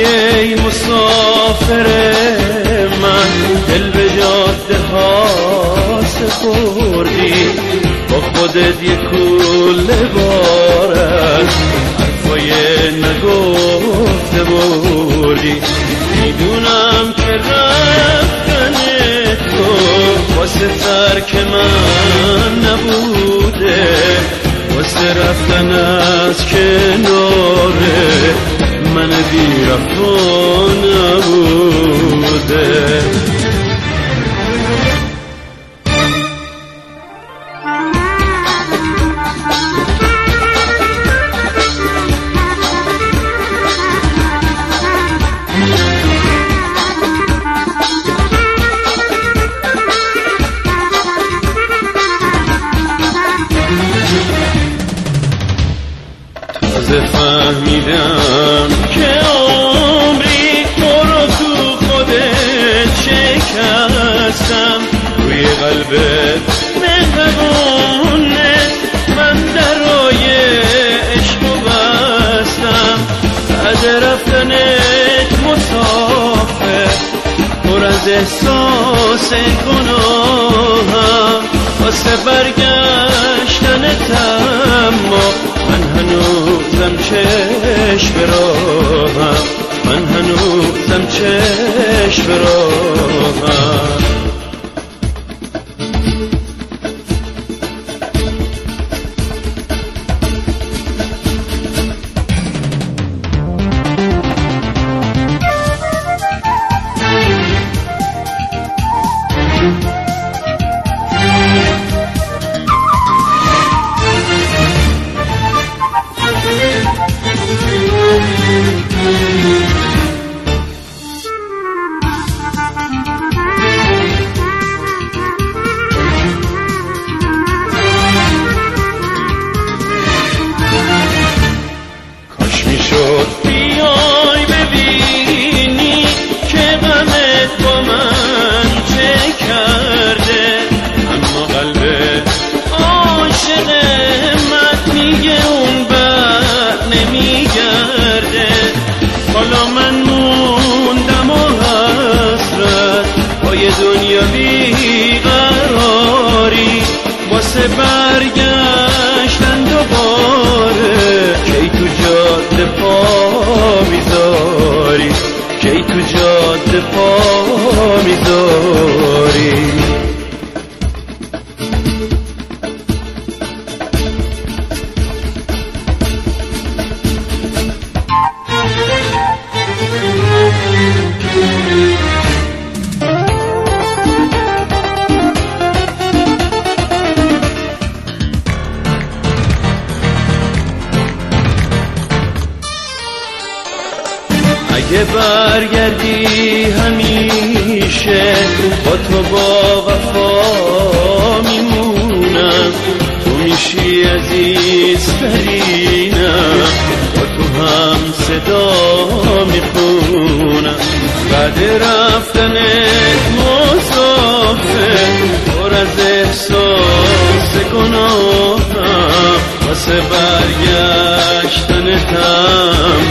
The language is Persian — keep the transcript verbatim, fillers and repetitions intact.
ای مسافر من، دل به جاده ها سپردی، با خودت یک کوله بارد حرفای نگفته بردی. میدونم که رفتن تو واسه ترک من نبوده، واسه رفتن از کنار من بی رفا نبوده. فهمیدم که عمری تو رو تو خودت شکستم، روی قلبت مهربونت من درای عشق و بستم. بعد رفتنت مسافر پر از احساس گناهم، واسه برگشتنت اما من هنوزم چشم راهم، من هنوزم چشم راهم. بیای ببینی که غمت با من چه کرده، اما قلبت عاشق من میگه اون بر نمیگرده. حالا من موندم و حسرت با یه دنیا بیقراری، واسه برگشتن دوباره کی تو جاده پا میذاری، کی تو جاده پا میذاری. اگه برگردی همیشه با تو با وفا میمونم، تو میشی عزیزترینم، با تو هم صدا میخونم. بعد رفتنت مسافر پر از احساس گناهم، واسه برگشتنت